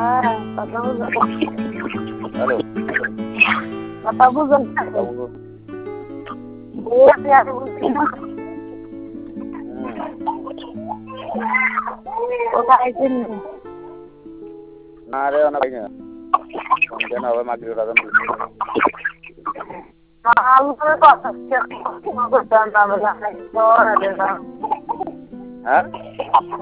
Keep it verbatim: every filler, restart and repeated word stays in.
Halo. Bapak Buzon. Buat ya Buzon. Kok izin. Na रे ना भाई ना क्या ना हुआ मार्केट वाला तुम Mahal tuh kok setiap aku dan tambah lagi soal ada. हाँ